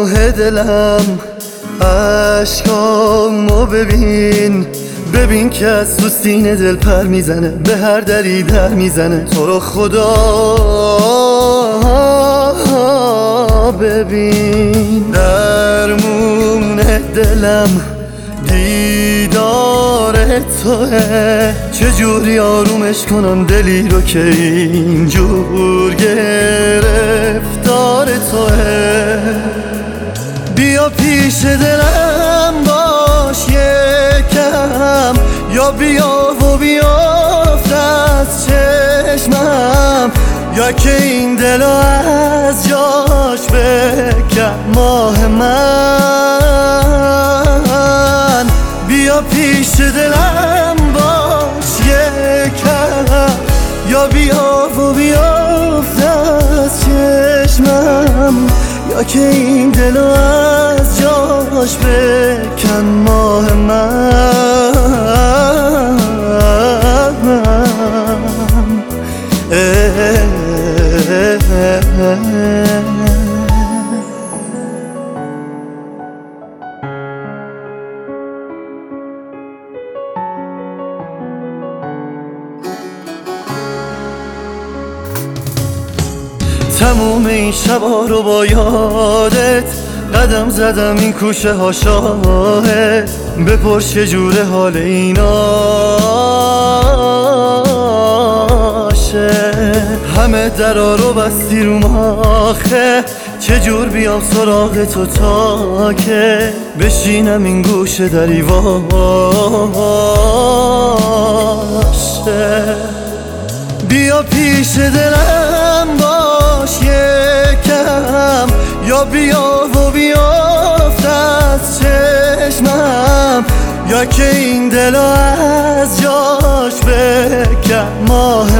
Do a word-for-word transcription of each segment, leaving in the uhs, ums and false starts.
آه دلم عشقامو ببین، ببین که از تو سینه دل پر میزنه، به هر دری در میزنه. تو رو خدا ببین، درمون دلم دیدار توه. چجوری آرومش کنم دلی رو که اینجور گرفتار توه. بیا پیش دلم باش یکم، یا بیا و بیافت از چشمم، یا که این دلو از جاش بکن ماه من. بیا پیش دلم باش یکم، یا بیا و بیافت از چشمم، یا که این دلو از جاش بکن ماه من. تموم این شبا رو با یادت قدم زدم، این کوچه ها شاهد. بپرس چجوره حال ایناشه، همه درا رو بستی رو ماخه. چجور بیام سراغ تو تا که بشینم این گوشه در ایواشه. بیا پیش دلم باش یکم، یا بیا و بیافت از چشمم، یا که این دلو از جاش بکن ماه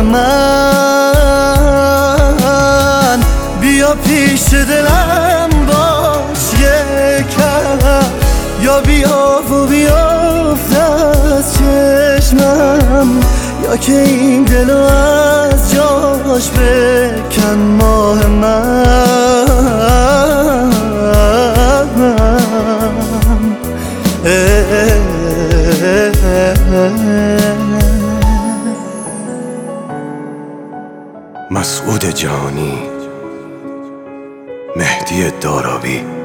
من. بیا پیش دلم باش یکم، یا بیا و بیافت از چشمم، یا که این دلو از جاش بکن ماه من. مسعود جهانی، مهدی دارابی.